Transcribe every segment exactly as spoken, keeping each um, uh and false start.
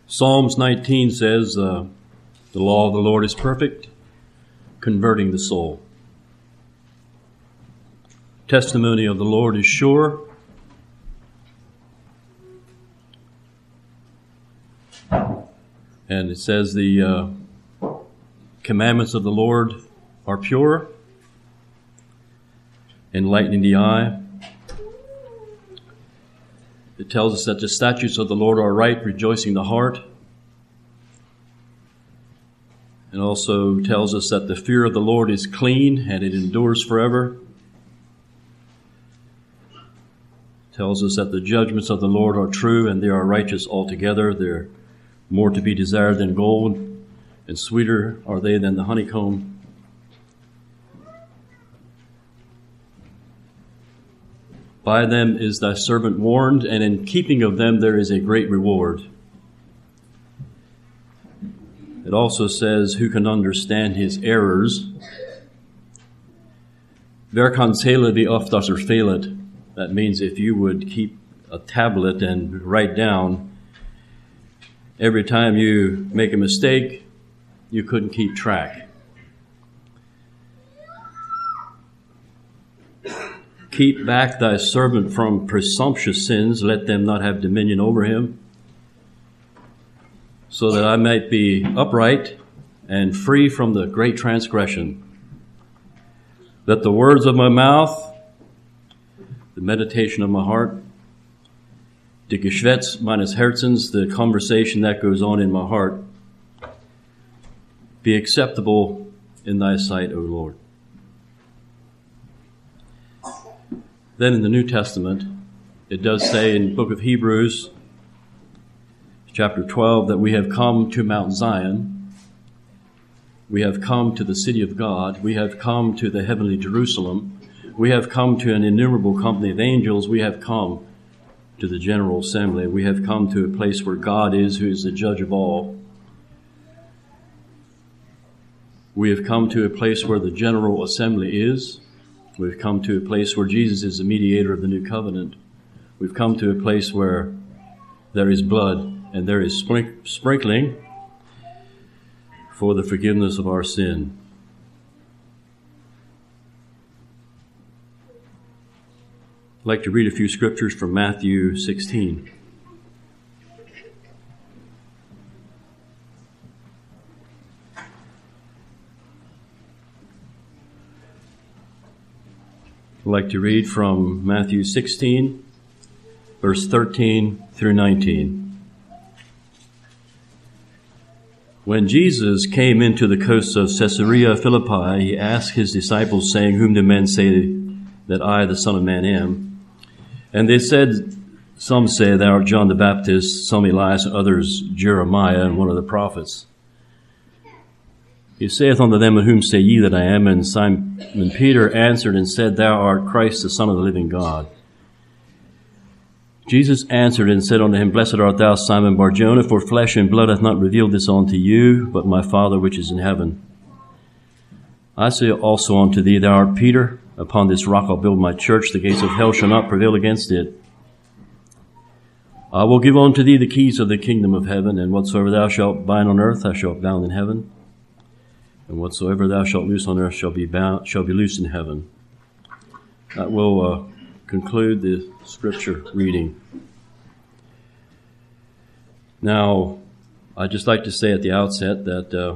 Psalms nineteen says, uh, the law of the Lord is perfect, converting the soul. Testimony of the Lord is sure, and it says the uh, commandments of the Lord are pure, enlightening the eye. It tells us that the statutes of the Lord are right, rejoicing the heart. It also tells us that the fear of the Lord is clean and it endures forever. It tells us that the judgments of the Lord are true and they are righteous altogether. They're more to be desired than gold, and sweeter are they than the honeycomb. By them is thy servant warned, and in keeping of them there is a great reward. It also says, who can understand his errors? Wer kan tellen wie oft das er fehlet? That means if you would keep a tablet and write down every time you make a mistake, you couldn't keep track. Keep back thy servant from presumptuous sins, let them not have dominion over him, so that I might be upright and free from the great transgression. Let the words of my mouth, the meditation of my heart, the Geschwätz meines Herzens, the conversation that goes on in my heart, be acceptable in thy sight, O Lord. Then in the New Testament, it does say in the book of Hebrews, chapter twelve, that we have come to Mount Zion. We have come to the city of God. We have come to the heavenly Jerusalem. We have come to an innumerable company of angels. We have come to the general assembly. We have come to a place where God is, who is the judge of all. We have come to a place where the general assembly is. We've come to a place where Jesus is the mediator of the new covenant. We've come to a place where there is blood and there is sprink- sprinkling for the forgiveness of our sin. I'd like to read a few scriptures from Matthew sixteen. I'd like to read from Matthew sixteen, verse thirteen through nineteen. When Jesus came into the coasts of Caesarea Philippi, he asked his disciples, saying, whom do men say that I, the Son of Man, am? And they said, some say thou art John the Baptist, some Elias, and others Jeremiah, and one of the prophets. He saith unto them, whom say ye that I am? And Simon Peter answered and said, thou art Christ, the Son of the living God. Jesus answered and said unto him, blessed art thou, Simon Bar-Jonah, for flesh and blood hath not revealed this unto you, but my Father which is in heaven. I say also unto thee, thou art Peter, upon this rock I'll build my church, the gates of hell shall not prevail against it. I will give unto thee the keys of the kingdom of heaven, and whatsoever thou shalt bind on earth, thou shalt bound in heaven. And whatsoever thou shalt loose on earth shall be bound, shall be loosed in heaven. That will uh, conclude the scripture reading. Now, I'd just like to say at the outset that uh,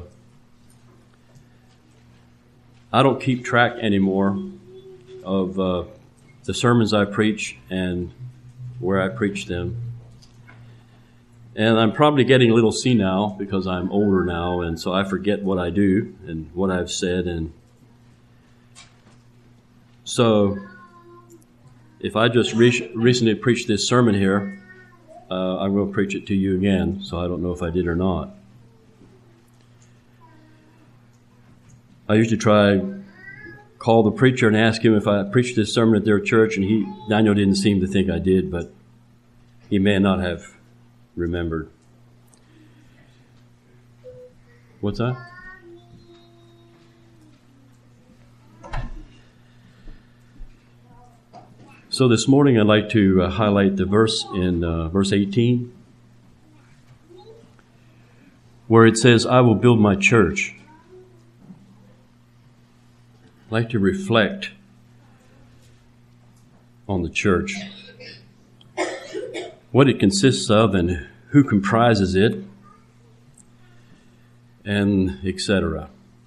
I don't keep track anymore of uh, the sermons I preach and where I preach them. And I'm probably getting a little senile because I'm older now, and so I forget what I do and what I've said. And so if I just re- recently preached this sermon here, uh, I'm going to preach it to you again, so I don't know if I did or not. I usually try call the preacher and ask him if I preached this sermon at their church, and he Daniel didn't seem to think I did, but he may not have remembered. What's that? So this morning I'd like to uh, highlight the verse in uh, verse eighteen. where it says, I will build my church. I'd like to reflect on the church, what it consists of and who comprises it, and et cetera.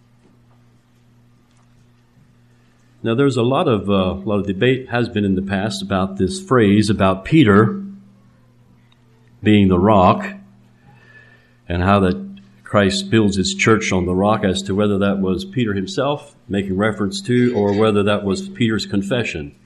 Now, there's a lot of uh, a lot of debate has been in the past about this phrase about Peter being the rock, and how that Christ builds his church on the rock, as to whether that was Peter himself making reference to, or whether that was Peter's confession.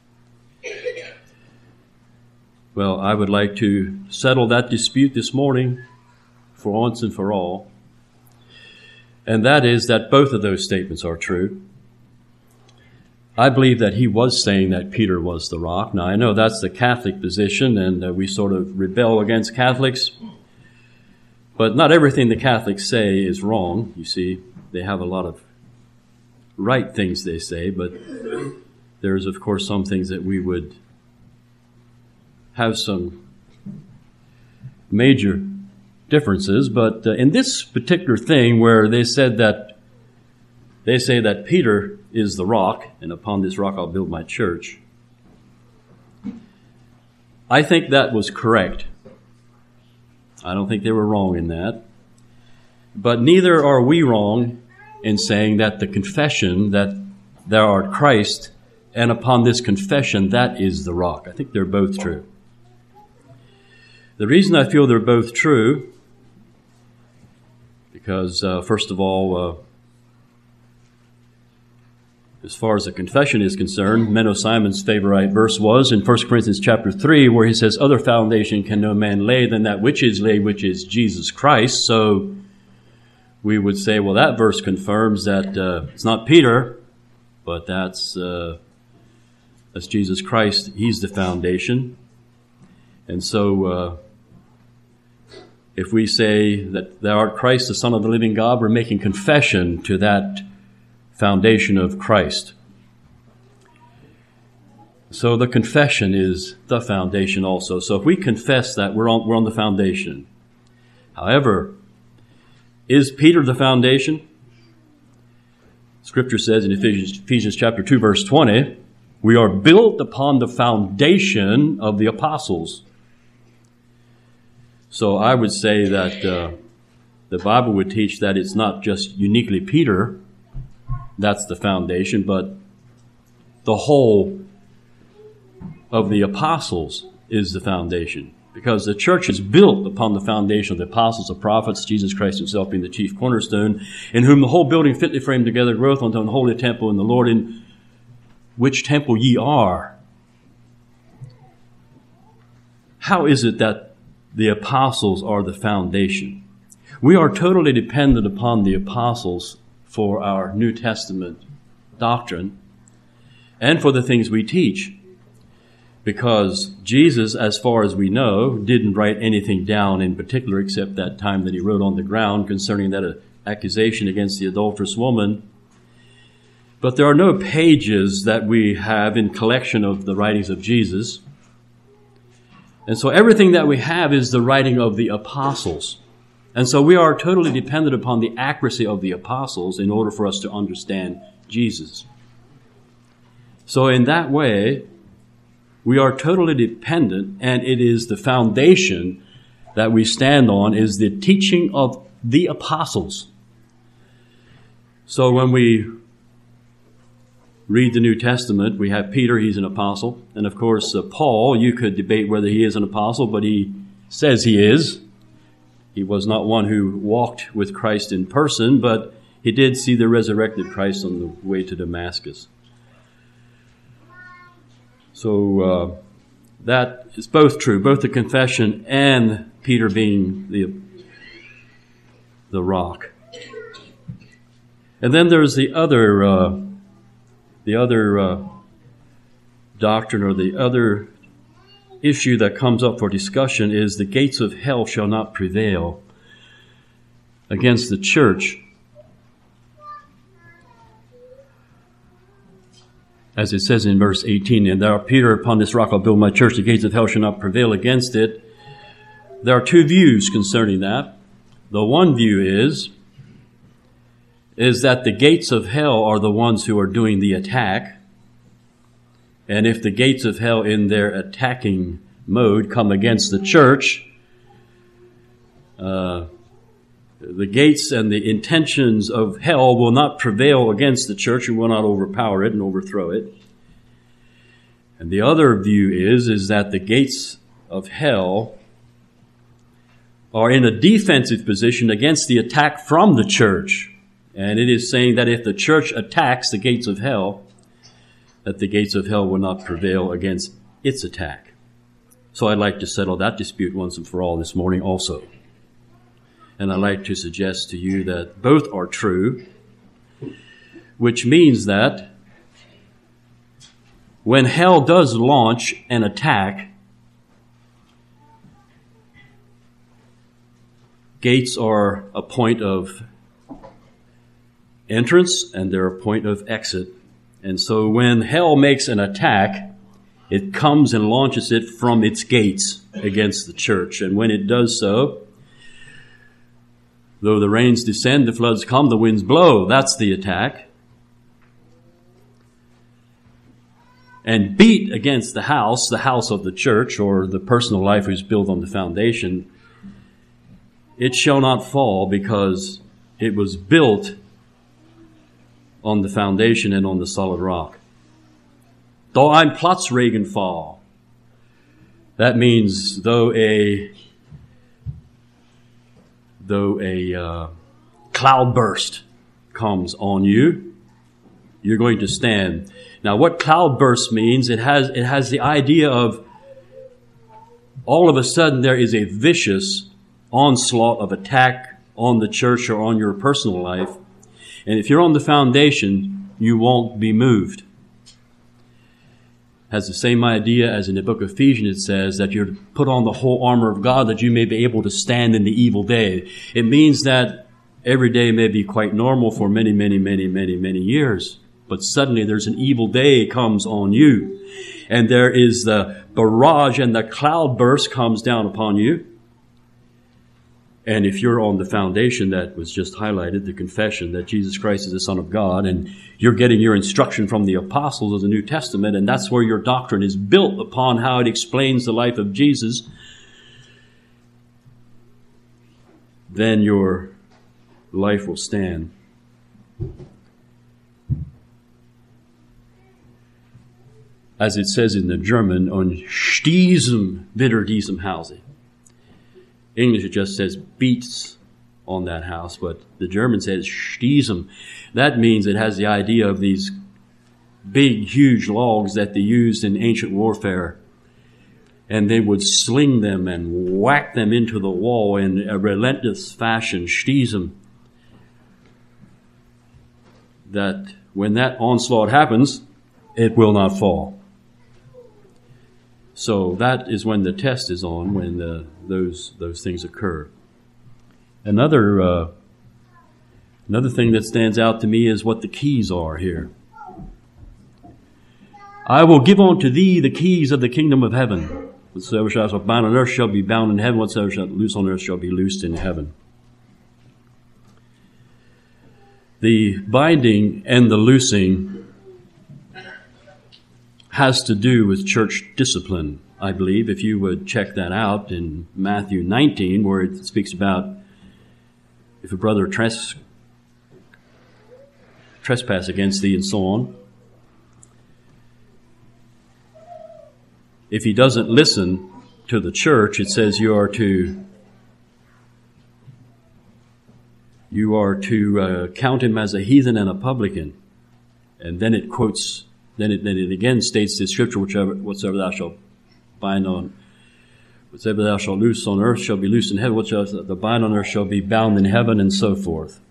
Well, I would like to settle that dispute this morning for once and for all. And that is that both of those statements are true. I believe that he was saying that Peter was the rock. Now, I know that's the Catholic position, and uh, we sort of rebel against Catholics. But not everything the Catholics say is wrong, you see. They have a lot of right things they say, but there's, of course, some things that we would have some major differences. But uh, in this particular thing where they said that, they say that Peter is the rock, and upon this rock I'll build my church, I think that was correct. I don't think they were wrong in that. But neither are we wrong in saying that the confession that thou art Christ, and upon this confession, that is the rock. I think they're both true. The reason I feel they're both true, because uh, first of all, uh, as far as the confession is concerned, Menno Simon's favorite verse was in First Corinthians chapter three, where he says, other foundation can no man lay than that which is laid, which is Jesus Christ. So we would say, well, that verse confirms that uh, it's not Peter, but that's, uh, that's Jesus Christ. He's the foundation. And so uh, if we say that thou art Christ, the Son of the living God, we're making confession to that foundation of Christ. So the confession is the foundation also. So if we confess that, we're on, we're on the foundation. However, is Peter the foundation? Scripture says in Ephesians, Ephesians chapter two, verse twenty, we are built upon the foundation of the apostles. So I would say that uh, the Bible would teach that it's not just uniquely Peter that's the foundation, but the whole of the apostles is the foundation. Because the church is built upon the foundation of the apostles, the prophets, Jesus Christ himself being the chief cornerstone, in whom the whole building fitly framed together groweth unto an holy temple in the Lord, in which temple ye are. How is it that the apostles are the foundation? We are totally dependent upon the apostles for our New Testament doctrine and for the things we teach. Because Jesus, as far as we know, didn't write anything down in particular except that time that he wrote on the ground concerning that uh, accusation against the adulterous woman. But there are no pages that we have in collection of the writings of Jesus. And so everything that we have is the writing of the apostles. And so we are totally dependent upon the accuracy of the apostles in order for us to understand Jesus. So in that way, we are totally dependent, and it is the foundation that we stand on is the teaching of the apostles. So when we read the New Testament, we have Peter, he's an apostle. And of course, uh, Paul, you could debate whether he is an apostle, but he says he is. He was not one who walked with Christ in person, but he did see the resurrected Christ on the way to Damascus. So uh, that is both true, both the confession and Peter being the, the rock. And then there's the other, uh, the other uh, doctrine, or the other issue that comes up for discussion, is the gates of hell shall not prevail against the church. As it says in verse eighteen, and thou, Peter, upon this rock I'll build my church, the gates of hell shall not prevail against it. There are two views concerning that. The one view is, is that the gates of hell are the ones who are doing the attack. And if the gates of hell in their attacking mode come against the church, uh, the gates and the intentions of hell will not prevail against the church and will not overpower it and overthrow it. And the other view is, is that the gates of hell are in a defensive position against the attack from the church. And it is saying that if the church attacks the gates of hell, that the gates of hell will not prevail against its attack. So I'd like to settle that dispute once and for all this morning also. And I'd like to suggest to you that both are true, which means that when hell does launch an attack, gates are a point of entrance and they're a point of exit. And so when hell makes an attack, it comes and launches it from its gates against the church. And when it does so, though the rains descend, the floods come, the winds blow, that's the attack. And beat against the house, the house of the church, or the personal life who's built on the foundation, it shall not fall because it was built on the foundation and on the solid rock. Though ein Platzregen fall. That means though a though a uh, cloud burst comes on you, you're going to stand. Now, what cloud burst means, it has it has the idea of all of a sudden there is a vicious onslaught of attack on the church or on your personal life. And if you're on the foundation, you won't be moved. Has the same idea as in the book of Ephesians it says that you're to put on the whole armor of God that you may be able to stand in the evil day. It means that every day may be quite normal for many, many, many, many, many years. But suddenly there's an evil day comes on you. And there is the barrage and the cloud burst comes down upon you. And if you're on the foundation that was just highlighted, the confession that Jesus Christ is the Son of God, and you're getting your instruction from the apostles of the New Testament, and that's where your doctrine is built upon how it explains the life of Jesus, then your life will stand. As it says in the German, on Stiesem wieder diesem Hause. English, it just says beats on that house, but the German says Stiesem. That means it has the idea of these big, huge logs that they used in ancient warfare. And they would sling them and whack them into the wall in a relentless fashion, Stiesem. That when that onslaught happens, it will not fall. So that is when the test is on, when the, those those things occur. Another uh, another thing that stands out to me is what the keys are here. I will give unto thee the keys of the kingdom of heaven. Whatsoever shall be bound on earth shall be bound in heaven. Whatsoever shall loose on earth shall be loosed in heaven. The binding and the loosing has to do with church discipline, I believe, if you would check that out in Matthew nineteen, where it speaks about if a brother tres- trespass against thee and so on. If he doesn't listen to the church, it says you are to you are to uh, count him as a heathen and a publican. And then it quotes Then it, then it again states the scripture, whichever, whatsoever thou shalt bind on, whatsoever thou shalt loose on earth shall be loosed in heaven, whatsoever thou bind on earth shall be bound in heaven, and so forth.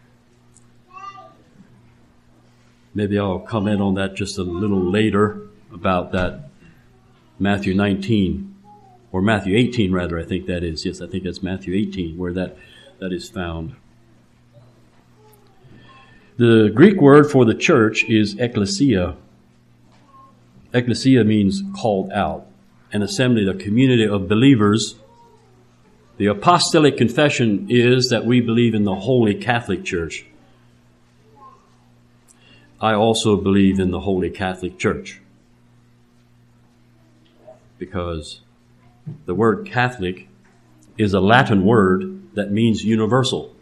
Maybe I'll comment on that just a little later about that Matthew nineteen, or Matthew eighteen rather, I think that is. Yes, I think that's Matthew eighteen, where that, that is found. The Greek word for the church is ekklesia. Ecclesia means called out, an assembly, a community of believers The apostolic confession is that we believe in the Holy Catholic Church. I also believe in the Holy Catholic Church, because the word Catholic is a Latin word that means universal.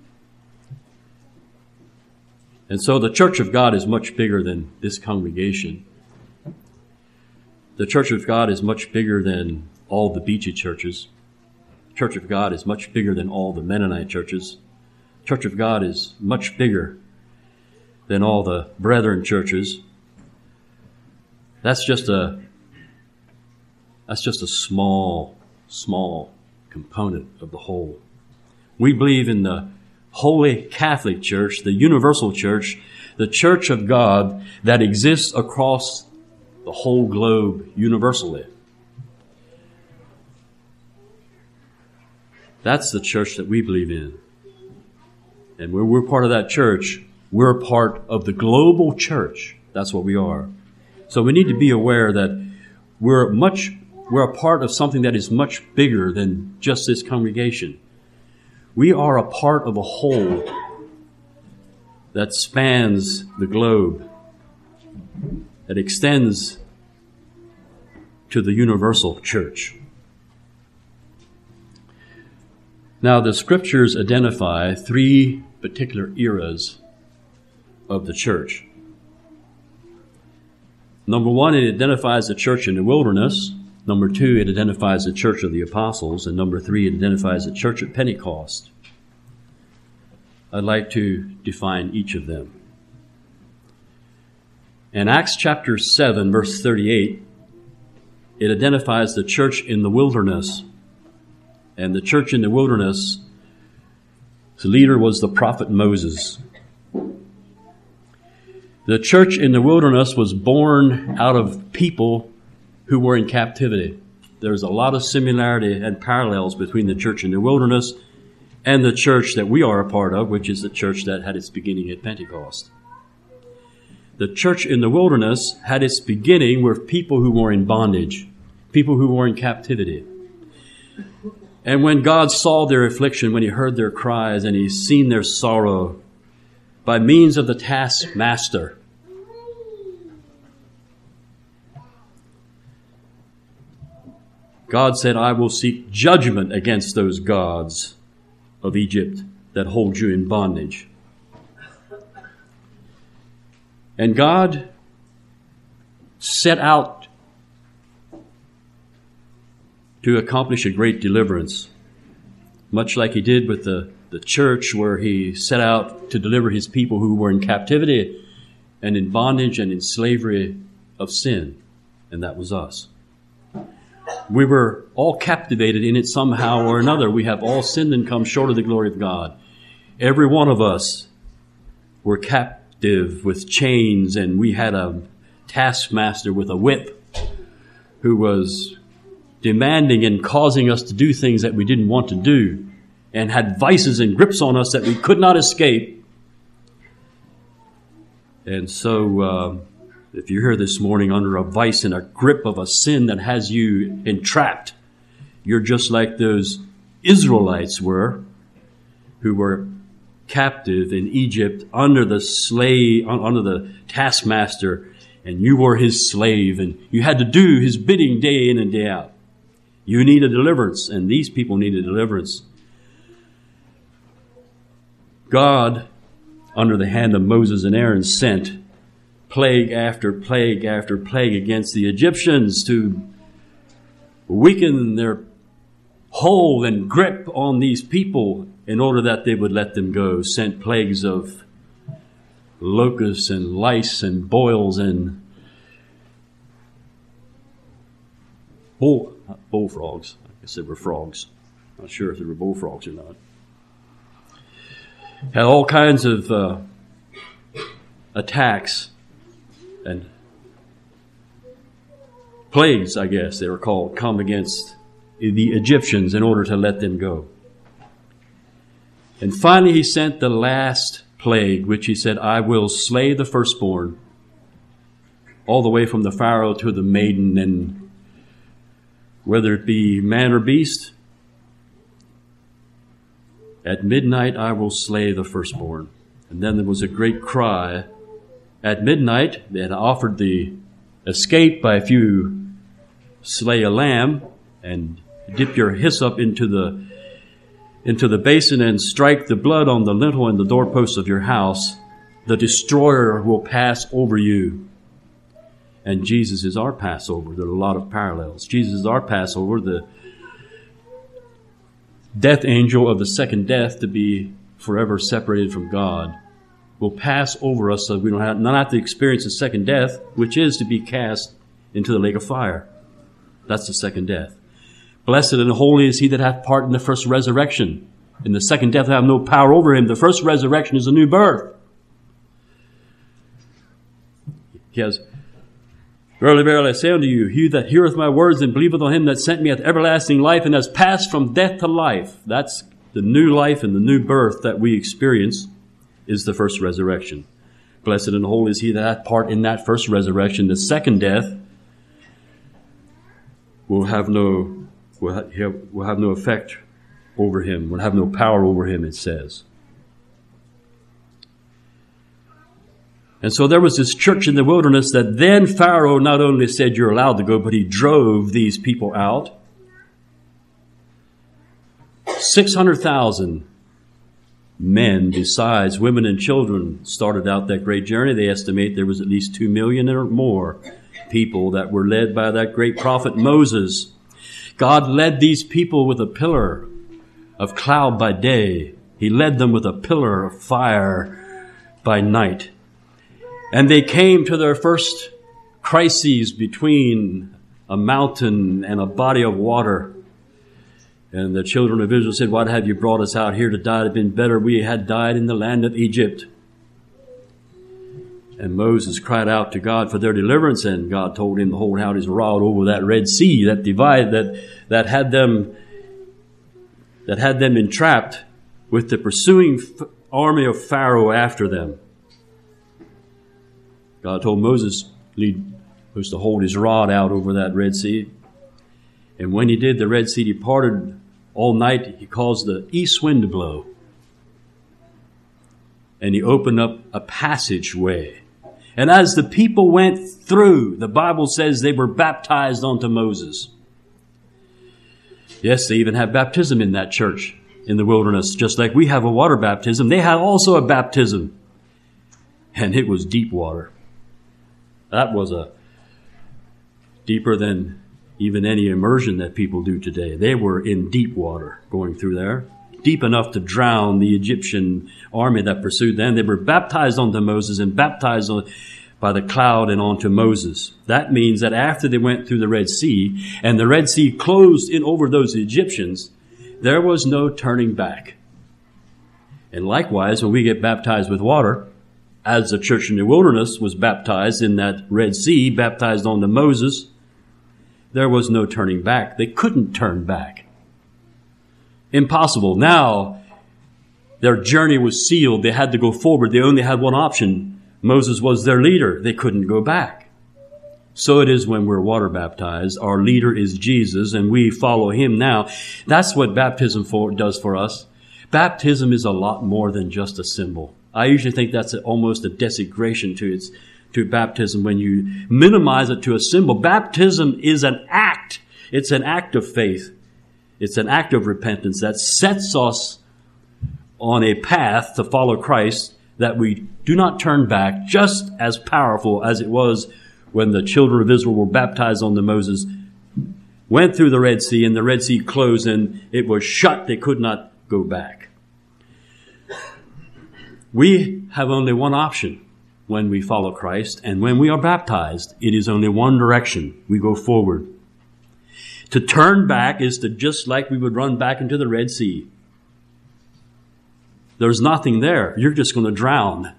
And so the Church of God is much bigger than this congregation. The Church of God is much bigger than all the Beachy churches. The Church of God is much bigger than all the Mennonite churches. The Church of God is much bigger than all the Brethren churches. That's just a that's just a small, small component of the whole. We believe in the Holy Catholic Church, the universal church, the Church of God that exists across the whole globe universally. That's the church that we believe in. And when we're part of that church, we're part of the global church. That's what we are. So we need to be aware that we're much, we're a part of something that is much bigger than just this congregation. We are a part of a whole that spans the globe, that extends to the universal church. Now, the scriptures identify three particular eras of the church. Number one, it identifies the church in the wilderness. Number two, it identifies the church of the apostles. And number three, it identifies the church at Pentecost. I'd like to define each of them. In Acts chapter seven, verse thirty-eight, it identifies the church in the wilderness. And the church in the wilderness, the leader was the prophet Moses. The church in the wilderness was born out of people who were in captivity. There's a lot of similarity and parallels between the church in the wilderness and the church that we are a part of, which is the church that had its beginning at Pentecost. The church in the wilderness had its beginning with people who were in bondage, people who were in captivity. And when God saw their affliction, when he heard their cries and he seen their sorrow, by means of the taskmaster, God said, I will seek judgment against those gods of Egypt that hold you in bondage. And God set out to accomplish a great deliverance, much like he did with the, the church, where he set out to deliver his people who were in captivity and in bondage and in slavery of sin. And that was us. We were all captivated in it somehow or another. We have all sinned and come short of the glory of God. Every one of us were captive with chains, and we had a taskmaster with a whip who was demanding and causing us to do things that we didn't want to do, and had vices and grips on us that we could not escape. And so, uh, if you're here this morning under a vice and a grip of a sin that has you entrapped, you're just like those Israelites were, who were captive in Egypt under the slave, under the taskmaster, and you were his slave, and you had to do his bidding day in and day out. You need a deliverance, and these people need a deliverance. God, under the hand of Moses and Aaron, sent plague after plague after plague against the Egyptians to weaken their hold and grip on these people in order that they would let them go. Sent plagues of locusts and lice and boils and bull, not bullfrogs. I guess they were frogs. Not sure if they were bullfrogs or not. Had all kinds of uh, attacks and plagues, I guess they were called, come against the Egyptians in order to let them go. And finally he sent the last plague, which he said, I will slay the firstborn, all the way from the Pharaoh to the maiden, and whether it be man or beast, At midnight I will slay the firstborn. And then there was a great cry. At midnight they had offered the escape by if you slay a lamb and dip your hyssop into the into the basin and strike the blood on the lintel and the doorposts of your house, the destroyer will pass over you. And Jesus is our Passover. There are a lot of parallels. Jesus is our Passover, the death angel of the second death, to be forever separated from God, will pass over us so we don't have, not have to experience the second death, which is to be cast into the lake of fire. That's the second death. Blessed and holy is he that hath part in the first resurrection. In the second death I have no power over him. The first resurrection is a new birth. He has, verily, verily, I say unto you, he that heareth my words and believeth on him that sent me hath everlasting life, and has passed from death to life. That's the new life and the new birth that we experience, is the first resurrection. Blessed and holy is he that hath part in that first resurrection. The second death will have no will have, will have no effect over him, will have no power over him, it says. And so there was this church in the wilderness that then Pharaoh not only said you're allowed to go, but he drove these people out. six hundred thousand men, besides women and children, started out that great journey. They estimate there was at least two million or more people that were led by that great prophet Moses. God led these people with a pillar of cloud by day. He led them with a pillar of fire by night. And they came to their first crises between a mountain and a body of water. And the children of Israel said, "Why have you brought us out here to die? It had been better we had died in the land of Egypt." And Moses cried out to God for their deliverance, and God told him to hold out his rod over that Red Sea, that divide that that had them that had them entrapped with the pursuing f- army of Pharaoh after them. God told Moses he was to hold his rod out over that Red Sea. And when he did, the Red Sea departed all night. He caused the east wind to blow. And he opened up a passageway. And as the people went through, the Bible says they were baptized onto Moses. Yes, they even have baptism in that church in the wilderness, just like we have a water baptism. They had also a baptism. And it was deep water. That was a deeper than even any immersion that people do today. They were in deep water going through there, deep enough to drown the Egyptian army that pursued them. They were baptized onto Moses and baptized on, by the cloud and onto Moses. That means that after they went through the Red Sea and the Red Sea closed in over those Egyptians, there was no turning back. And likewise, when we get baptized with water, as the church in the wilderness was baptized in that Red Sea, baptized onto Moses, there was no turning back. They couldn't turn back. Impossible. Now, their journey was sealed. They had to go forward. They only had one option. Moses was their leader. They couldn't go back. So it is when we're water baptized. Our leader is Jesus, and we follow him now. That's what baptism for, does for us. Baptism is a lot more than just a symbol. I usually think that's a, almost a desecration to its to baptism when you minimize it to a symbol. Baptism is an act. It's an act of faith. It's an act of repentance that sets us on a path to follow Christ, that we do not turn back, just as powerful as it was when the children of Israel were baptized onto Moses, went through the Red Sea, and the Red Sea closed and it was shut. They could not go back. We have only one option when we follow Christ, and when we are baptized, it is only one direction. We go forward. To turn back is to just like we would run back into the Red Sea. There's nothing there. You're just going to drown.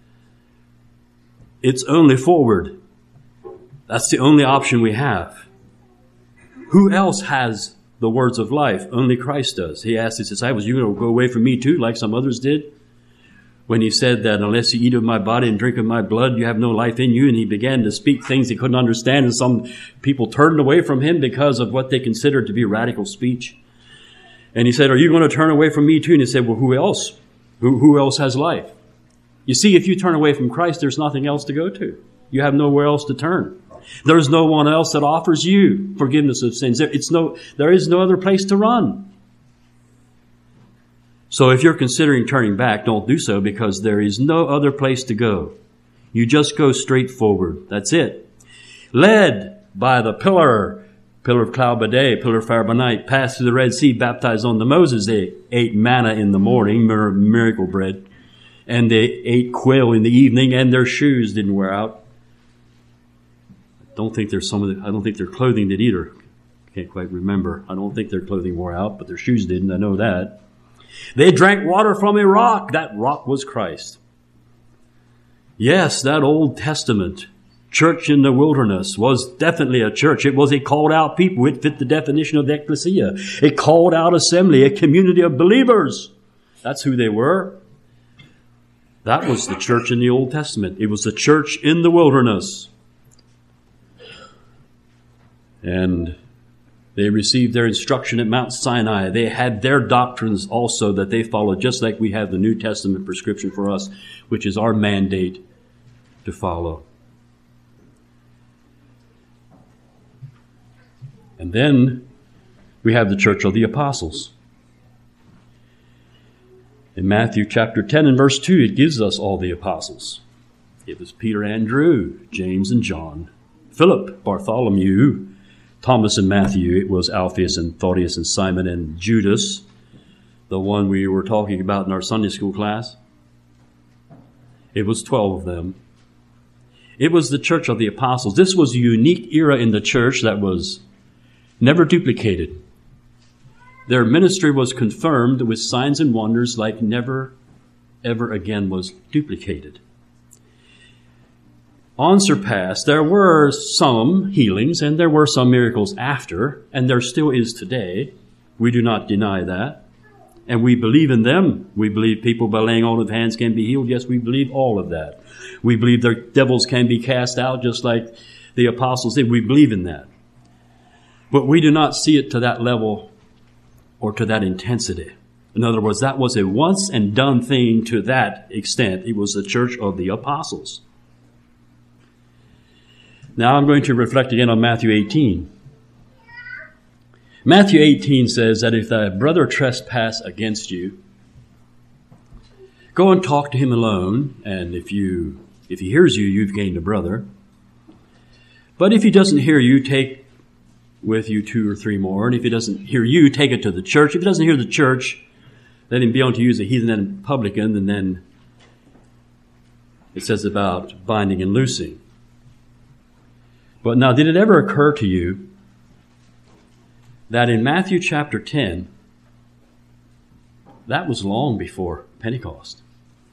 It's only forward. That's the only option we have. Who else has the words of life? Only Christ does. He asked his disciples, "You going to go away from me too, like some others did?" When he said that unless you eat of my body and drink of my blood, you have no life in you. And he began to speak things he couldn't understand. And some people turned away from him because of what they considered to be radical speech. And he said, are you going to turn away from me too? And he said, well, who else? Who, who else has life? You see, if you turn away from Christ, there's nothing else to go to. You have nowhere else to turn. There's no one else that offers you forgiveness of sins. There, it's no, there is no other place to run. So if you're considering turning back, don't do so, because there is no other place to go. You just go straight forward. That's it. Led by the pillar, pillar of cloud by day, pillar of fire by night, passed through the Red Sea, baptized on the Moses. They ate manna in the morning, miracle bread, and they ate quail in the evening, and their shoes didn't wear out. I don't think there's some of the, I don't think their clothing did either. Can't quite remember. I don't think their clothing wore out, but their shoes didn't. I know that. They drank water from a rock. That rock was Christ. Yes, that Old Testament church in the wilderness was definitely a church. It was a called out people. It fit the definition of the ecclesia. A called out assembly, a community of believers. That's who they were. That was the church in the Old Testament. It was the church in the wilderness. And they received their instruction at Mount Sinai. They had their doctrines also that they followed, just like we have the New Testament prescription for us, which is our mandate to follow. And then we have the church of the apostles. In Matthew chapter ten and verse two, it gives us all the apostles. It was Peter, Andrew, James and John, Philip, Bartholomew, Thomas and Matthew. It was Alphaeus and Thaddeus and Simon and Judas, the one we were talking about in our Sunday school class. It was twelve of them. It was the church of the apostles. This was a unique era in the church that was never duplicated. Their ministry was confirmed with signs and wonders like never, ever again was duplicated. Unsurpassed, there were some healings and there were some miracles after, and there still is today. We do not deny that. And we believe in them. We believe people by laying on of hands can be healed. Yes, we believe all of that. We believe their devils can be cast out just like the apostles did. We believe in that. But we do not see it to that level or to that intensity. In other words, that was a once and done thing to that extent. It was the church of the apostles. Now I'm going to reflect again on Matthew eighteen. Matthew eighteen says that if thy brother trespass against you, go and talk to him alone, and if you if he hears you, you've gained a brother. But if he doesn't hear you, take with you two or three more, and if he doesn't hear you, take it to the church. If he doesn't hear the church, let him be unto you as a heathen and publican, and then it says about binding and loosing. But now, did it ever occur to you that in Matthew chapter ten, that was long before Pentecost?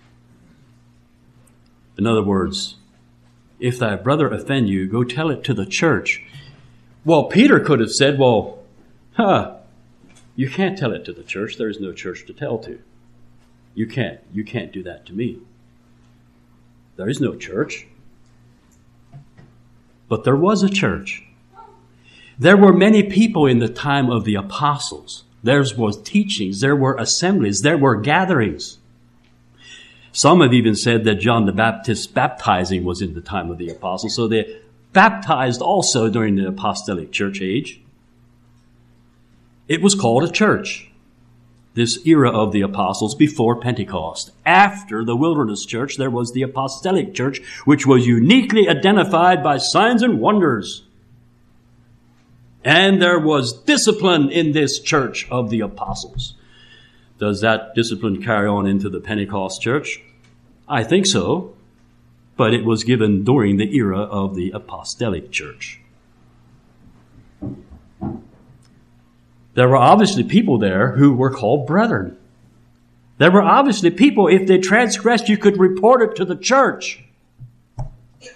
In other words, if thy brother offend you, go tell it to the church. Well, Peter could have said, well, huh, you can't tell it to the church. There is no church to tell to. You can't. You can't do that to me. There is no church. But there was a church. There were many people in the time of the apostles. There was teachings. There were assemblies. There were gatherings. Some have even said that John the Baptist's baptizing was in the time of the apostles. So they baptized also during the apostolic church age. It was called a church. This era of the apostles before Pentecost. After the wilderness church, there was the apostolic church, which was uniquely identified by signs and wonders. And there was discipline in this church of the apostles. Does that discipline carry on into the Pentecost church? I think so. But it was given during the era of the apostolic church. There were obviously people there who were called brethren. There were obviously people, if they transgressed, you could report it to the church. The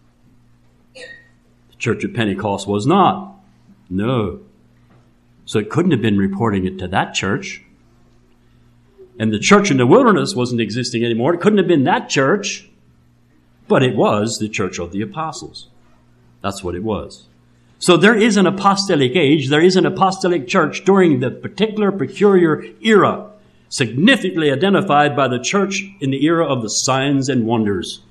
church of Pentecost was not. No. So it couldn't have been reporting it to that church. And the church in the wilderness wasn't existing anymore. It couldn't have been that church. But it was the church of the apostles. That's what it was. So there is an apostolic age, there is an apostolic church during the particular peculiar era, significantly identified by the church in the era of the signs and wonders.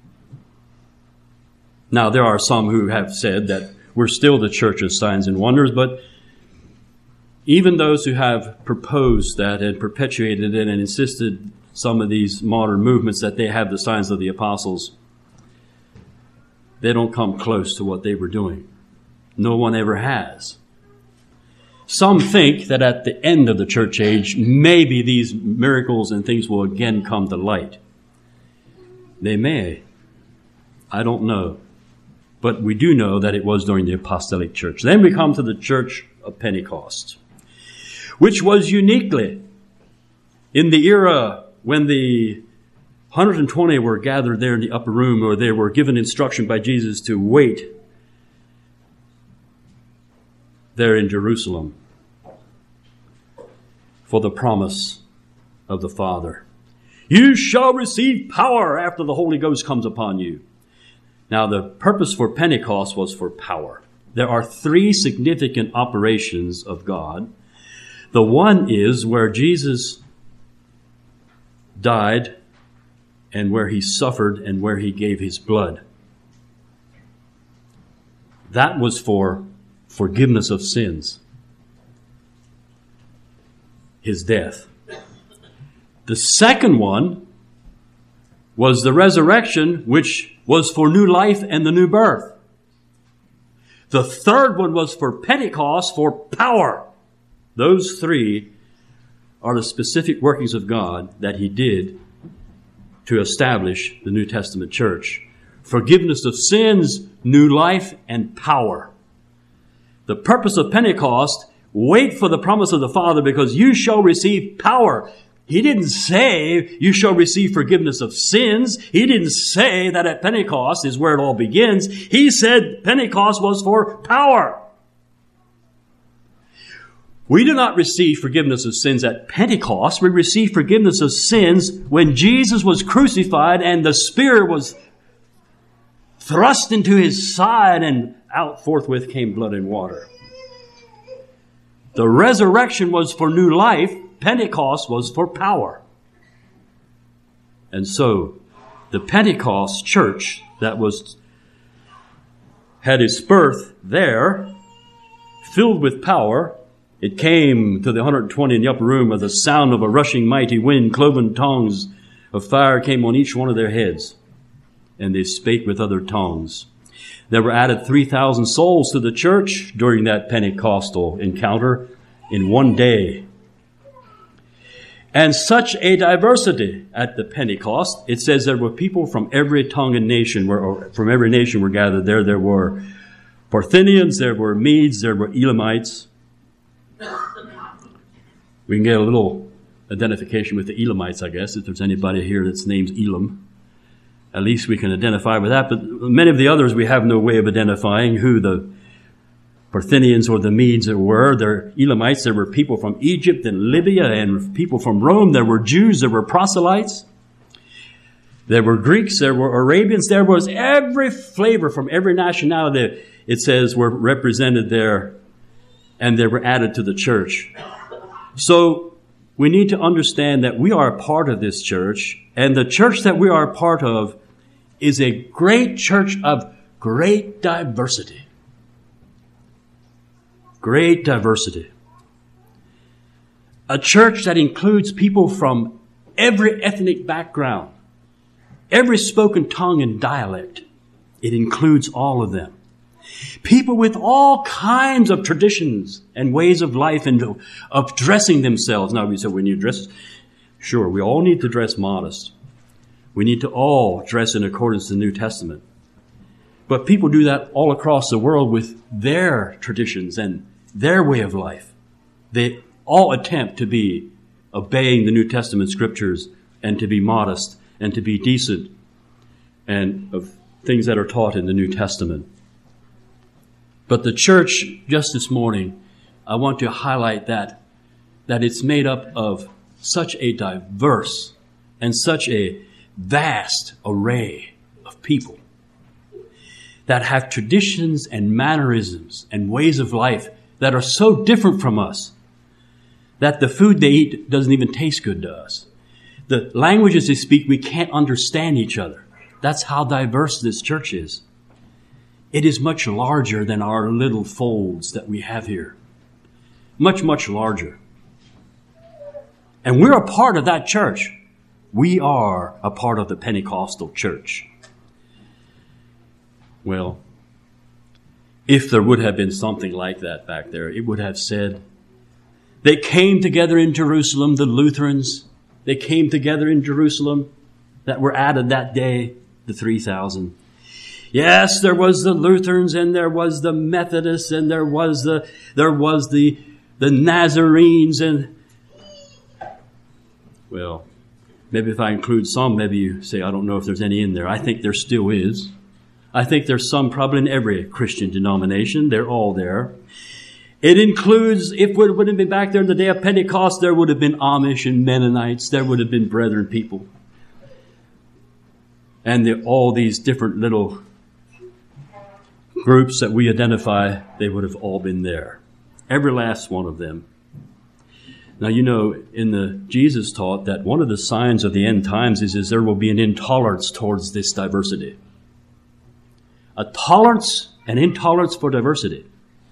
Now, there are some who have said that we're still the church of signs and wonders, but even those who have proposed that and perpetuated it and insisted some of these modern movements that they have the signs of the apostles, they don't come close to what they were doing. No one ever has. Some think that at the end of the church age, maybe these miracles and things will again come to light. They may. I don't know. But we do know that it was during the apostolic church. Then we come to the church of Pentecost, which was uniquely in the era when the one hundred twenty were gathered there in the upper room, or they were given instruction by Jesus to wait there in Jerusalem for the promise of the Father. You shall receive power after the Holy Ghost comes upon you. Now, the purpose for Pentecost was for power. There are three significant operations of God. The one is where Jesus died and where he suffered and where he gave his blood. That was for forgiveness of sins. His death. The second one was the resurrection, which was for new life and the new birth. The third one was for Pentecost, for power. Those three are the specific workings of God that he did to establish the New Testament church. Forgiveness of sins, new life, and power. The purpose of Pentecost, wait for the promise of the Father, because you shall receive power. He didn't say you shall receive forgiveness of sins. He didn't say that at Pentecost is where it all begins. He said Pentecost was for power. We do not receive forgiveness of sins at Pentecost. We receive forgiveness of sins when Jesus was crucified and the spear was thrust into his side and out forthwith came blood and water. The resurrection was for new life. Pentecost was for power. And so the Pentecost church that was had its birth there, filled with power, it came to the one hundred twenty in the upper room with the sound of a rushing mighty wind. Cloven tongues of fire came on each one of their heads, and they spake with other tongues. There were added three thousand souls to the church during that Pentecostal encounter in one day. And such a diversity at the Pentecost. It says there were people from every tongue and nation, were, or from every nation were gathered there. There were Parthians, there were Medes, there were Elamites. We can get a little identification with the Elamites, I guess, if there's anybody here that's named Elam. At least we can identify with that. But many of the others, we have no way of identifying who the Parthians or the Medes were. There Elamites, there were people from Egypt and Libya and people from Rome. There were Jews, there were proselytes. There were Greeks, there were Arabians. There was every flavor from every nationality, it says, were represented there, and they were added to the church. So we need to understand that we are a part of this church, and the church that we are a part of is a great church of great diversity. Great diversity. A church that includes people from every ethnic background, every spoken tongue and dialect. It includes all of them. People with all kinds of traditions and ways of life and of dressing themselves. Now, we said we need to dress. Sure, we all need to dress modest. We need to all dress in accordance to the New Testament. But people do that all across the world with their traditions and their way of life. They all attempt to be obeying the New Testament scriptures and to be modest and to be decent and of things that are taught in the New Testament. But the church, just this morning, I want to highlight that, that it's made up of such a diverse and such a vast array of people. that have traditions and mannerisms and ways of life that are so different from us that the food they eat doesn't even taste good to us. The languages they speak, we can't understand each other. That's how diverse this church is. It is much larger than our little folds that we have here. Much, much larger. And we're a part of that church. We are a part of the Pentecostal church. Well, if there would have been something like that back there, it would have said, they came together in Jerusalem, the Lutherans. They came together in Jerusalem that were added that day, the three thousand. Yes, there was the Lutherans and there was the Methodists and there was the, there was the, the Nazarenes and, well, maybe if I include some, maybe you say, I don't know if there's any in there. I think there still is. I think there's some probably in every Christian denomination. They're all there. It includes, if it would have been back there in the day of Pentecost, there would have been Amish and Mennonites. There would have been Brethren people. And the, all these different little groups that we identify, they would have all been there. Every last one of them. Now, you know, in the Jesus taught that one of the signs of the end times is, is there will be an intolerance towards this diversity. A tolerance and intolerance for diversity.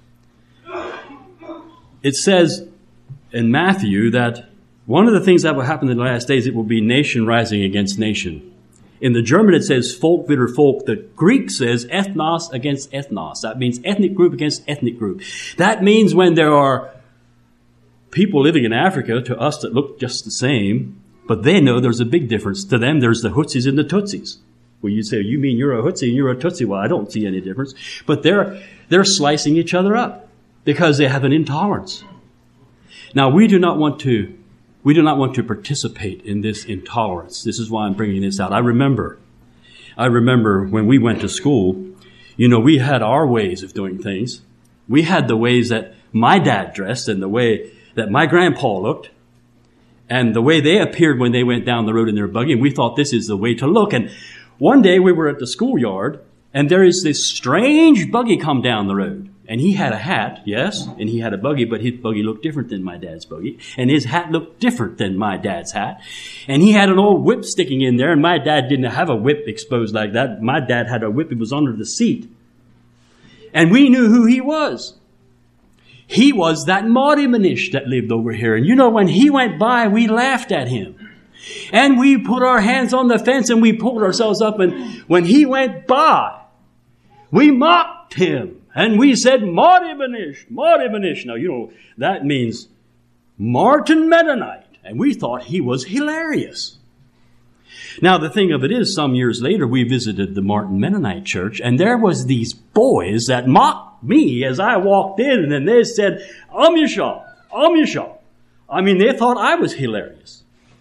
It says in Matthew that one of the things that will happen in the last days, it will be nation rising against nation. In the German, it says Volk wider Volk. The Greek says ethnos against ethnos. That means ethnic group against ethnic group. That means when there are people living in Africa to us that look just the same, but they know there's a big difference. To them, there's the Hutsis and the Tutsis. Well, you say, you mean you're a Hutsi and you're a Tutsi? Well, I don't see any difference. But they're, they're slicing each other up because they have an intolerance. Now, we do not want to, we do not want to participate in this intolerance. This is why I'm bringing this out. I remember, I remember when we went to school, you know, we had our ways of doing things. We had the ways that my dad dressed and the way that my grandpa looked and the way they appeared when they went down the road in their buggy. And we thought this is the way to look. And one day we were at the schoolyard and there is this strange buggy come down the road. And he had a hat, yes, and he had a buggy, but his buggy looked different than my dad's buggy. And his hat looked different than my dad's hat. And he had an old whip sticking in there, and my dad didn't have a whip exposed like that. My dad had a whip, it was under the seat. And we knew who he was. He was that Maudie Manish that lived over here. And you know, when he went by, we laughed at him. And we put our hands on the fence and we pulled ourselves up. And when he went by, we mocked him. And we said, Maudie Manish, Maudie Manish. Now, you know, that means Martin Mennonite. And we thought he was hilarious. Now, the thing of it is, some years later, we visited the Martin Mennonite church, and there was these boys that mocked me as I walked in, and they said, Amisha, Amisha. I mean, they thought I was hilarious.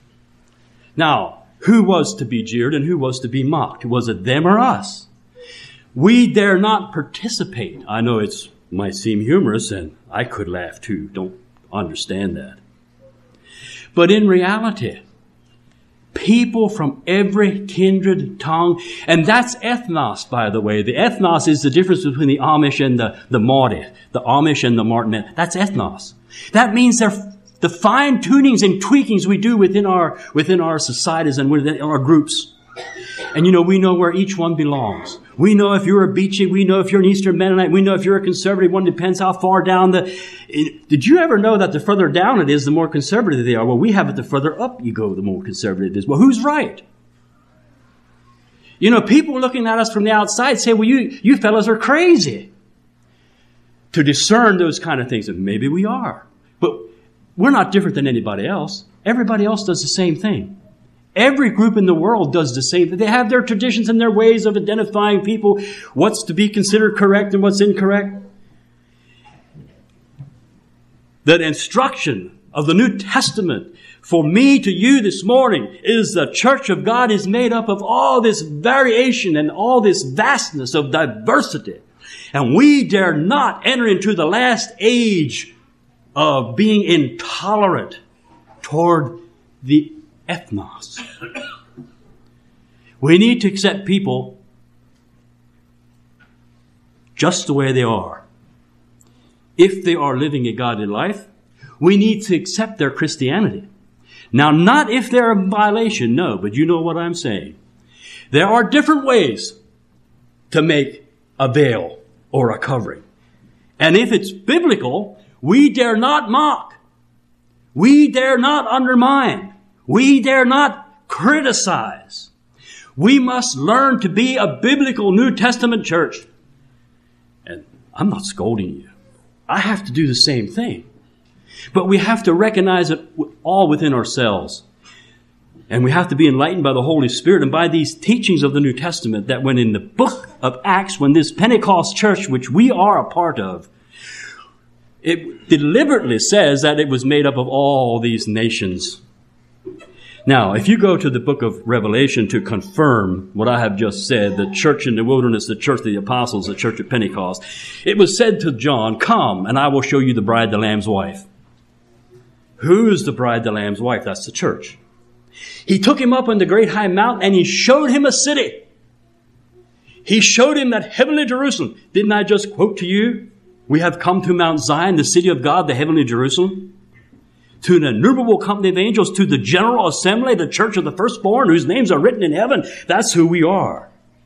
Now, who was to be jeered and who was to be mocked? Was it them or us? We dare not participate. I know it might seem humorous, and I could laugh too. Don't understand that. But in reality, people from every kindred tongue, and that's ethnos, by the way. The ethnos is the difference between the Amish and the, the Maudie, the Amish and the Martin. That's ethnos. That means they're the fine tunings and tweakings we do within our, within our societies and within our groups. And you know, we know where each one belongs. We know if you're a Beachy, we know if you're an Eastern Mennonite, we know if you're a conservative one, depends how far down the... It, did you ever know that the further down it is, the more conservative they are? Well, we have it the further up you go, the more conservative it is. Well, who's right? You know, people looking at us from the outside say, well, you, you fellas are crazy to discern those kind of things. And maybe we are. But we're not different than anybody else. Everybody else does the same thing. Every group in the world does the same thing. They have their traditions and their ways of identifying people, what's to be considered correct and what's incorrect. The instruction of the New Testament for me to you this morning is the church of God is made up of all this variation and all this vastness of diversity. And we dare not enter into the last age of being intolerant toward the ethnos. We need to accept people just the way they are. If they are living a godly life, we need to accept their Christianity. Now, not if they're in violation, no, but you know what I'm saying. There are different ways to make a veil or a covering. And if it's biblical, we dare not mock. We dare not undermine. We dare not criticize. We must learn to be a biblical New Testament church. And I'm not scolding you. I have to do the same thing. But we have to recognize it all within ourselves. And we have to be enlightened by the Holy Spirit and by these teachings of the New Testament, that when in the book of Acts, when this Pentecost church, which we are a part of, it deliberately says that it was made up of all these nations. Now, if you go to the book of Revelation to confirm what I have just said, the church in the wilderness, the church of the apostles, the church of Pentecost, it was said to John, "Come, and I will show you the bride, the Lamb's wife." Who's the bride, the Lamb's wife? That's the church. He took him up on the great high mountain and he showed him a city. He showed him that heavenly Jerusalem. Didn't I just quote to you? We have come to Mount Zion, the city of God, the heavenly Jerusalem. To an innumerable company of angels, to the general assembly, the church of the firstborn, whose names are written in heaven. That's who we are.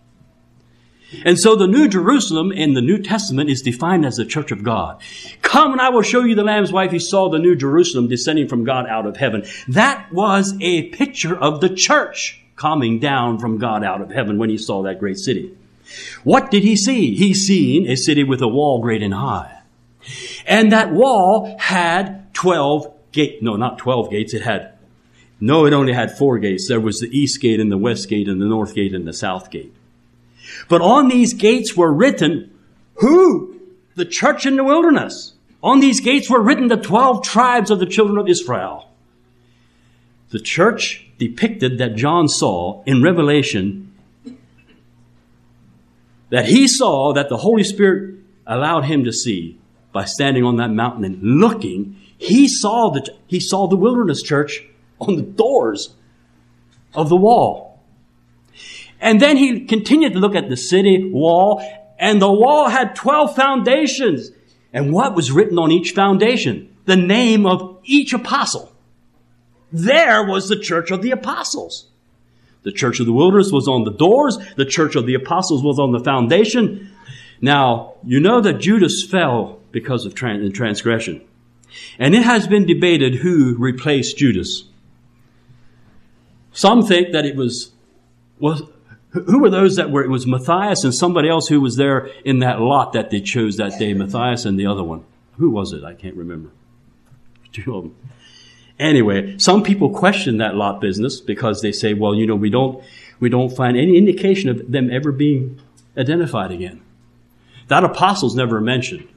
And so the New Jerusalem in the New Testament is defined as the church of God. Come and I will show you the Lamb's wife. He saw the New Jerusalem descending from God out of heaven. That was a picture of the church coming down from God out of heaven when he saw that great city. What did he see? He seen a city with a wall great and high. And that wall had twelve gates. No, not twelve gates. It had, no, it only had four gates. There was the east gate and the west gate and the north gate and the south gate. But on these gates were written, who? The church in the wilderness. On these gates were written the twelve tribes of the children of Israel. The church depicted that John saw in Revelation, that he saw, that the Holy Spirit allowed him to see by standing on that mountain and looking. He saw the, he saw the wilderness church on the doors of the wall. And then he continued to look at the city wall, and the wall had twelve foundations. And what was written on each foundation? The name of each apostle. There was the church of the apostles. The church of the wilderness was on the doors. The church of the apostles was on the foundation. Now, you know that Judas fell because of trans- transgression. And it has been debated who replaced Judas. Some think that it was, was who were those that were, it was Matthias and somebody else who was there in that lot that they chose that day, Matthias and the other one. Who was it? I can't remember. Two of them. Anyway, some people question that lot business because they say, well, you know, we don't, we don't find any indication of them ever being identified again. That apostle's never mentioned.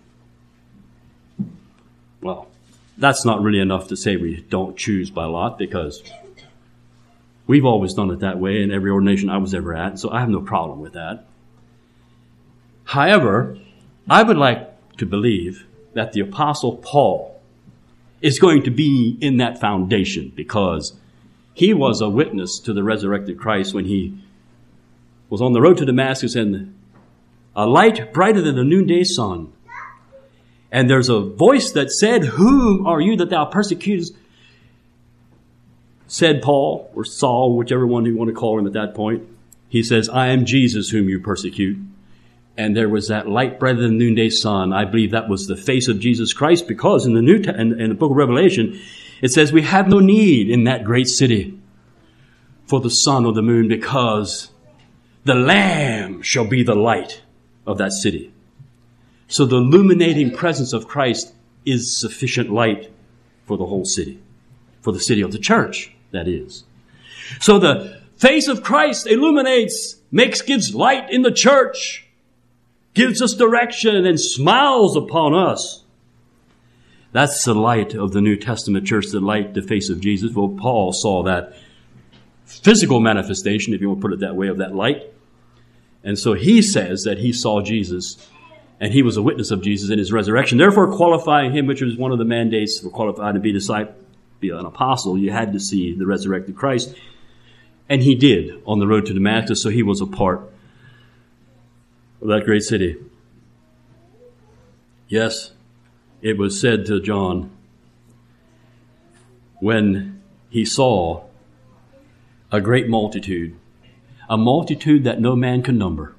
Well, that's not really enough to say we don't choose by lot, because we've always done it that way in every ordination I was ever at, so I have no problem with that. However, I would like to believe that the Apostle Paul is going to be in that foundation, because he was a witness to the resurrected Christ when he was on the road to Damascus, and a light brighter than the noonday sun. And there's a voice that said, whom are you that thou persecutest? Said Paul, or Saul, whichever one you want to call him at that point. He says, I am Jesus whom you persecute. And there was that light brighter than the noonday sun. I believe that was the face of Jesus Christ, because in the New Te- in, in the book of Revelation, it says we have no need in that great city for the sun or the moon, because the Lamb shall be the light of that city. So the illuminating presence of Christ is sufficient light for the whole city, for the city of the church, that is. So the face of Christ illuminates, makes, gives light in the church, gives us direction, and smiles upon us. That's the light of the New Testament church, the light, the face of Jesus. Well, Paul saw that physical manifestation, if you want to put it that way, of that light. And so he says that he saw Jesus, and he was a witness of Jesus in his resurrection, therefore qualifying him, which was one of the mandates for qualified to be a disciple, be an apostle. You had to see the resurrected Christ. And he did on the road to Damascus, so he was a part of that great city. Yes, it was said to John when he saw a great multitude, a multitude that no man can number,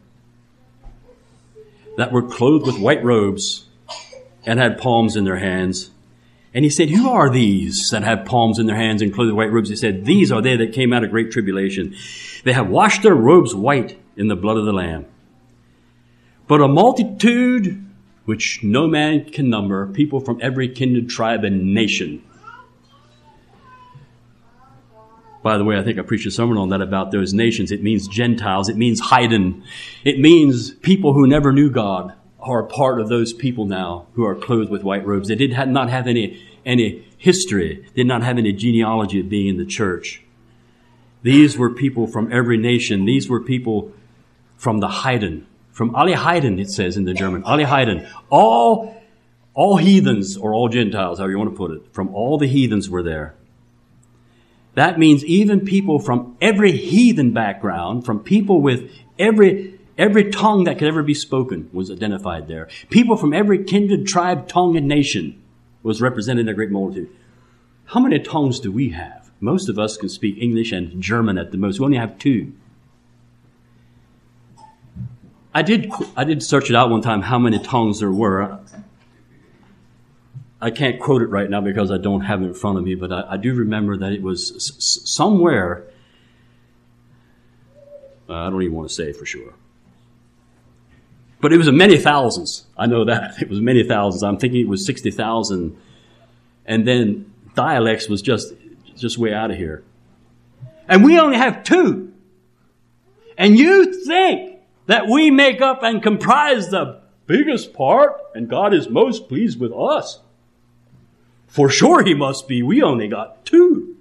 that were clothed with white robes and had palms in their hands. And he said, who are these that have palms in their hands and clothed with white robes? He said, these are they that came out of great tribulation. They have washed their robes white in the blood of the Lamb. But a multitude which no man can number, people from every kindred, tribe, and nation. By the way, I think I preached a sermon on that about those nations. It means Gentiles. It means heathen. It means people who never knew God are a part of those people now who are clothed with white robes. They did not have any, any history, did not have any genealogy of being in the church. These were people from every nation. These were people from the heathen. From alle Heiden, it says in the German. Alle Heiden. All, all heathens, or all Gentiles, however you want to put it. From all the heathens were there. That means even people from every heathen background, from people with every, every tongue that could ever be spoken was identified there. People from every kindred, tribe, tongue, and nation was represented in a great multitude. How many tongues do we have? Most of us can speak English and German at the most. We only have two. I did, I did search it out one time how many tongues there were. I can't quote it right now because I don't have it in front of me, but I, I do remember that it was s- somewhere, uh, I don't even want to say for sure. But it was in many thousands. I know that. It was many thousands. I'm thinking it was sixty thousand. And then dialects was just, just way out of here. And we only have two. And you think that we make up and comprise the biggest part, and God is most pleased with us. For sure he must be. We only got two.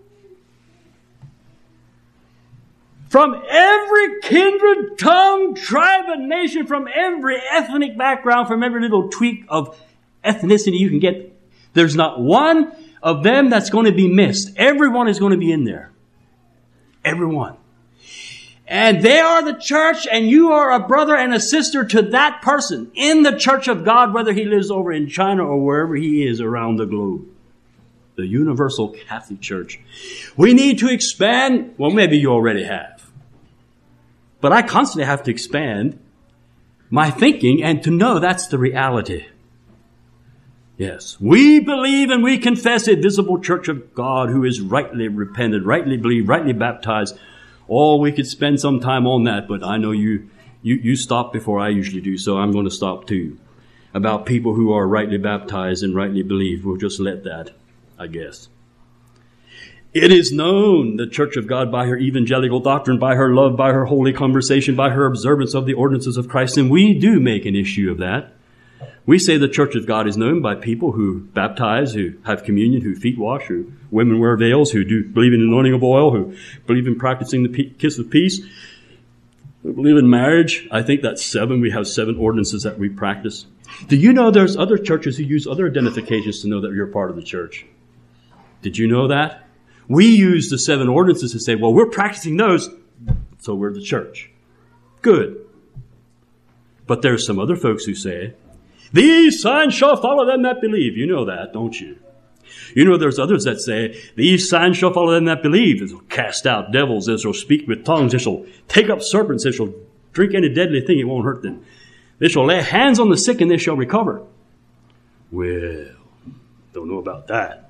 From every kindred, tongue, tribe, and nation, from every ethnic background, from every little tweak of ethnicity you can get, there's not one of them that's going to be missed. Everyone is going to be in there. Everyone. And they are the church, and you are a brother and a sister to that person in the church of God, whether he lives over in China or wherever he is around the globe. The universal Catholic Church. We need to expand. Well, maybe you already have. But I constantly have to expand my thinking and to know that's the reality. Yes, we believe and we confess a visible church of God who is rightly repented, rightly believed, rightly baptized. Oh, we could spend some time on that, but I know you, you, you stop before I usually do, so I'm going to stop too. About people who are rightly baptized and rightly believed. We'll just let that, I guess. It is known, the Church of God, by her evangelical doctrine, by her love, by her holy conversation, by her observance of the ordinances of Christ, and we do make an issue of that. We say the Church of God is known by people who baptize, who have communion, who feet wash, who women wear veils, who do believe in the anointing of oil, who believe in practicing the kiss of peace, who believe in marriage. I think that's seven. We have seven ordinances that we practice. Do you know there's other churches who use other identifications to know that you're part of the church? Did you know that? We use the seven ordinances to say, well, we're practicing those, so we're the church. Good. But there's some other folks who say, these signs shall follow them that believe. You know that, don't you? You know there's others that say, these signs shall follow them that believe. They shall cast out devils. They shall speak with tongues. They shall take up serpents. They shall drink any deadly thing. It won't hurt them. They shall lay hands on the sick and they shall recover. Well, don't know about that.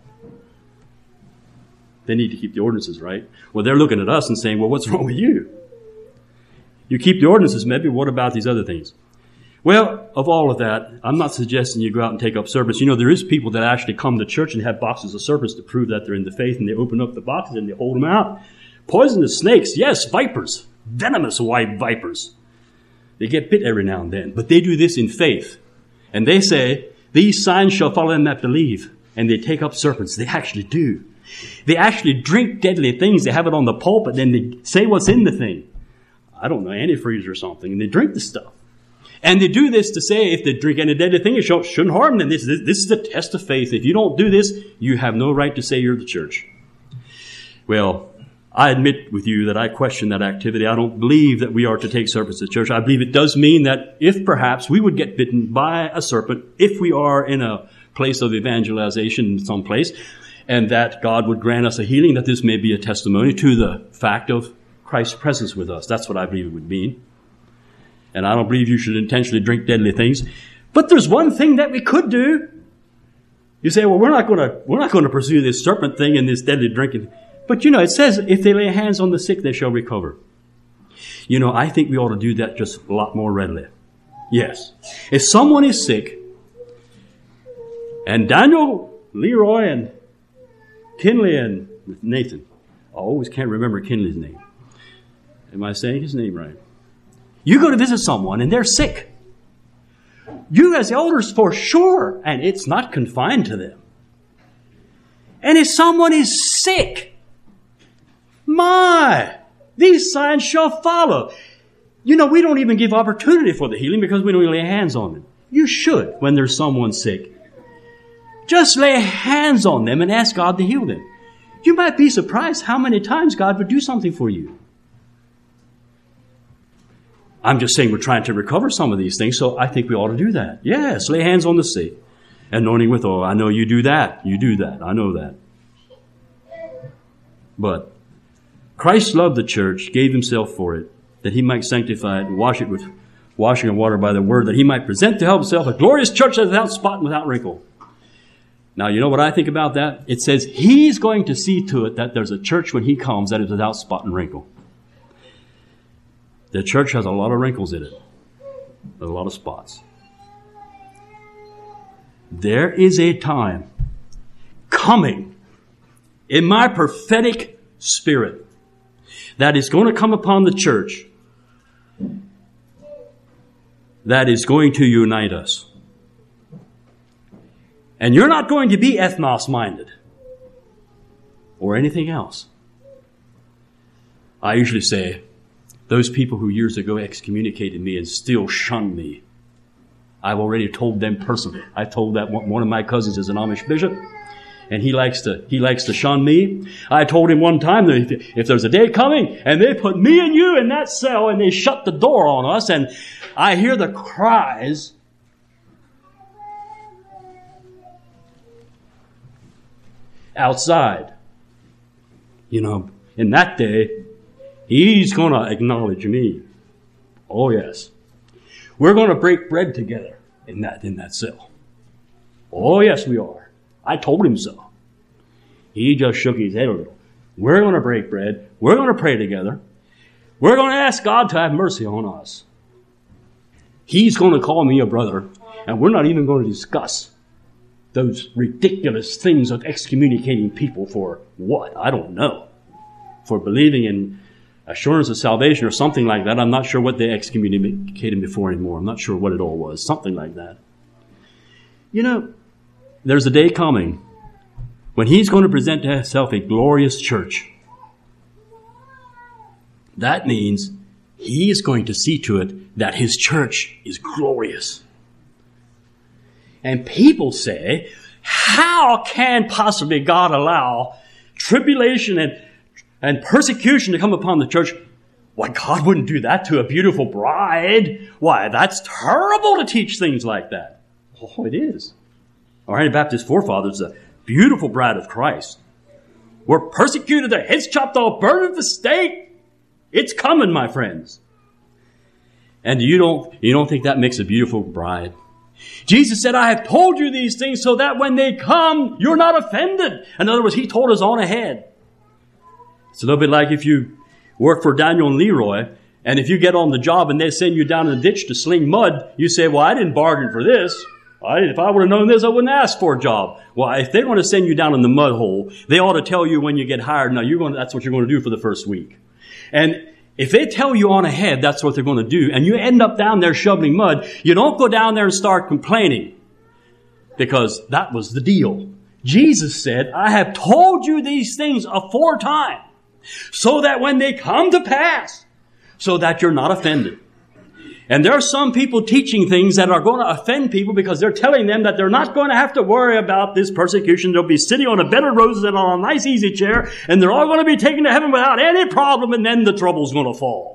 They need to keep the ordinances, right? Well, they're looking at us and saying, well, what's wrong with you? You keep the ordinances, maybe. What about these other things? Well, of all of that, I'm not suggesting you go out and take up serpents. You know, there is people that actually come to church and have boxes of serpents to prove that they're in the faith, and they open up the boxes and they hold them out. Poisonous snakes, yes, vipers, venomous white vipers. They get bit every now and then, but they do this in faith. And they say, these signs shall follow them that believe. And they take up serpents. They actually do. They actually drink deadly things. They have it on the pulpit, and they say what's in the thing. I don't know, antifreeze or something, and they drink the stuff. And they do this to say if they drink any deadly thing, it shouldn't harm them. This, this, this is the test of faith. If you don't do this, you have no right to say you're the church. Well, I admit with you that I question that activity. I don't believe that we are to take serpents to church. I believe it does mean that if perhaps we would get bitten by a serpent, if we are in a place of evangelization someplace, and that God would grant us a healing, that this may be a testimony to the fact of Christ's presence with us. That's what I believe it would mean. And I don't believe you should intentionally drink deadly things. But there's one thing that we could do. You say, well, we're not going to, we're not going to pursue this serpent thing and this deadly drinking. But you know, it says, if they lay hands on the sick, they shall recover. You know, I think we ought to do that just a lot more readily. Yes. If someone is sick, and Daniel, Leroy, and Kinley, and Nathan, I always can't remember Kinley's name. Am I saying his name right? You go to visit someone and they're sick. You as elders for sure, and it's not confined to them. And if someone is sick, my, these signs shall follow. You know, we don't even give opportunity for the healing because we don't lay hands on them. You should when there's someone sick. Just lay hands on them and ask God to heal them. You might be surprised how many times God would do something for you. I'm just saying we're trying to recover some of these things, so I think we ought to do that. Yes, lay hands on the sick. Anointing with oil. I know you do that. You do that. I know that. But Christ loved the church, gave himself for it, that he might sanctify it and wash it with washing of water by the word, that he might present to himself a glorious church that is without spot and without wrinkle. Now, you know what I think about that? It says he's going to see to it that there's a church when he comes that is without spot and wrinkle. The church has a lot of wrinkles in it. A lot of spots. There is a time coming in my prophetic spirit that is going to come upon the church that is going to unite us. And you're not going to be ethnos-minded or anything else. I usually say, those people who years ago excommunicated me and still shun me, I've already told them personally. I told that one of my cousins is an Amish bishop, and he likes to he likes to shun me. I told him one time that if, if there's a day coming and they put me and you in that cell and they shut the door on us and I hear the cries, outside, you know, in that day, he's going to acknowledge me. Oh, yes. We're going to break bread together in that, in that cell. Oh, yes, we are. I told him so. He just shook his head a little. We're going to break bread. We're going to pray together. We're going to ask God to have mercy on us. He's going to call me a brother, and we're not even going to discuss those ridiculous things of excommunicating people for what? I don't know. For believing in assurance of salvation or something like that. I'm not sure what they excommunicated me for anymore. I'm not sure what it all was. Something like that. You know, there's a day coming when he's going to present to himself a glorious church. That means he is going to see to it that his church is glorious. And people say, how can possibly God allow tribulation and, and persecution to come upon the church? Why, God wouldn't do that to a beautiful bride. Why, that's terrible to teach things like that. Oh, it is. Our Anabaptist forefathers, a beautiful bride of Christ, were persecuted, their heads chopped off, burned at the stake. It's coming, my friends. And you don't, you don't think that makes a beautiful bride? Jesus said, I have told you these things so that when they come, you're not offended. In other words, he told us on ahead. It's a little bit like if you work for Daniel and Leroy, and if you get on the job and they send you down in the ditch to sling mud, you say, well, I didn't bargain for this. I, if I would have known this, I wouldn't ask for a job. Well, if they're going to send you down in the mud hole, they ought to tell you when you get hired, now you're going to, that's what you're going to do for the first week. And if they tell you on ahead that's what they're going to do, and you end up down there shoveling mud, you don't go down there and start complaining, because that was the deal. Jesus said, I have told you these things aforetime, so that when they come to pass, so that you're not offended. And there are some people teaching things that are going to offend people because they're telling them that they're not going to have to worry about this persecution. They'll be sitting on a bed of roses and on a nice easy chair, and they're all going to be taken to heaven without any problem, and then the trouble's going to fall.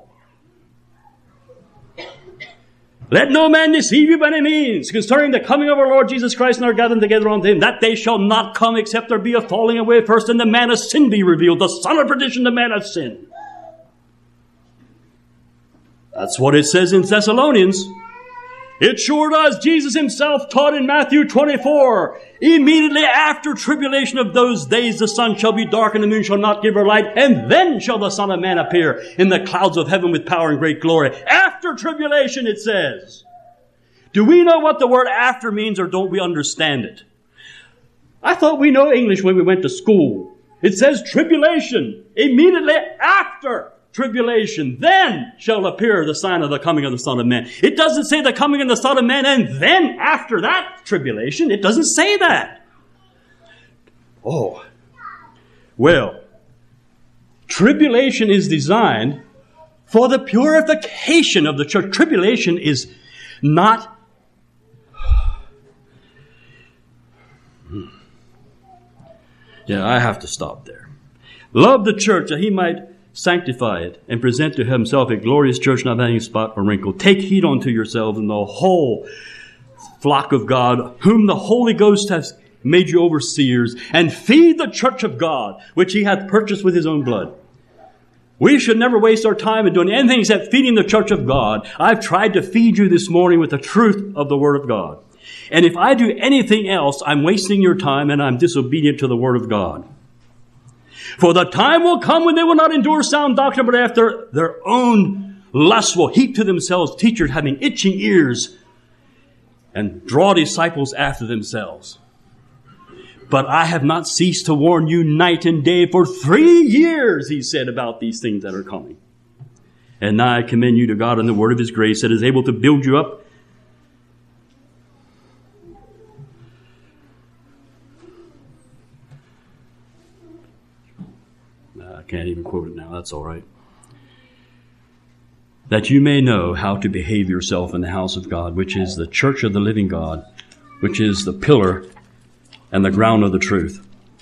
Let no man deceive you by any means concerning the coming of our Lord Jesus Christ and our gathering together unto him, that they shall not come except there be a falling away first, and the man of sin be revealed, the son of perdition, the man of sin. That's what it says in Thessalonians. It sure does. Jesus himself taught in Matthew twenty-four, immediately after tribulation of those days the sun shall be dark and the moon shall not give her light, and then shall the Son of Man appear in the clouds of heaven with power and great glory. After tribulation, it says. Do we know what the word after means, or don't we understand it? I thought we know English when we went to school. It says tribulation, immediately after tribulation, then shall appear the sign of the coming of the Son of Man. It doesn't say the coming of the Son of Man and then after that tribulation. It doesn't say that. Oh. Well, tribulation is designed for the purification of the church. Tribulation is not... Yeah, I have to stop there. Love the church that he might sanctify it, and present to himself a glorious church, not having spot or wrinkle. Take heed unto yourselves and the whole flock of God, whom the Holy Ghost has made you overseers, and feed the church of God, which he hath purchased with his own blood. We should never waste our time in doing anything except feeding the church of God. I've tried to feed you this morning with the truth of the Word of God. And if I do anything else, I'm wasting your time and I'm disobedient to the Word of God. For the time will come when they will not endure sound doctrine, but after their own lust will heap to themselves teachers having itching ears, and draw disciples after themselves. But I have not ceased to warn you night and day for three years, he said, about these things that are coming. And now I commend you to God and the word of his grace that is able to build you up I can't even quote it now. That's all right. That you may know how to behave yourself in the house of God, which is the church of the living God, which is the pillar and the ground of the truth.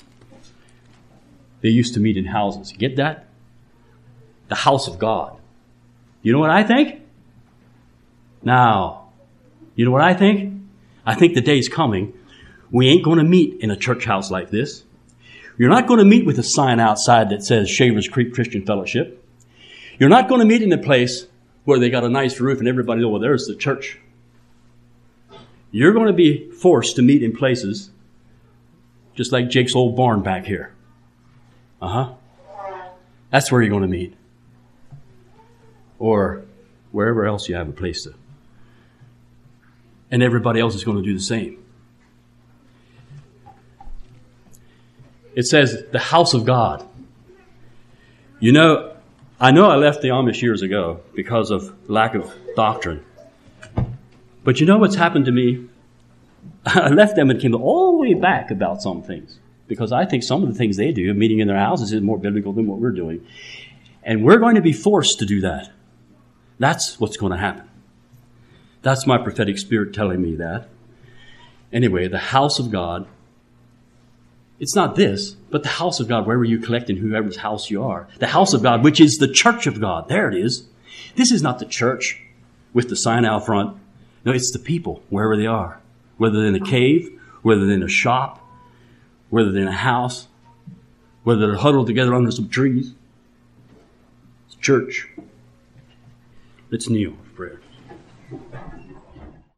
They used to meet in houses. You get that? The house of God. You know what I think? Now, you know what I think? I think the day's coming. We ain't going to meet in a church house like this. You're not going to meet with a sign outside that says Shavers Creek Christian Fellowship. You're not going to meet in a place where they got a nice roof and everybody, oh, well, there's the church. You're going to be forced to meet in places just like Jake's old barn back here. Uh-huh. That's where you're going to meet. Or wherever else you have a place to. And everybody else is going to do the same. It says the house of God. You know, I know I left the Amish years ago because of lack of doctrine. But you know what's happened to me? I left them and came all the way back about some things. Because I think some of the things they do, meeting in their houses, is more biblical than what we're doing. And we're going to be forced to do that. That's what's going to happen. That's my prophetic spirit telling me that. Anyway, the house of God. It's not this, but the house of God, wherever you collect in whoever's house you are. The house of God, which is the church of God. There it is. This is not the church with the sign out front. No, it's the people, wherever they are. Whether they're in a cave, whether they're in a shop, whether they're in a house, whether they're huddled together under some trees. It's church. Let's kneel for prayer.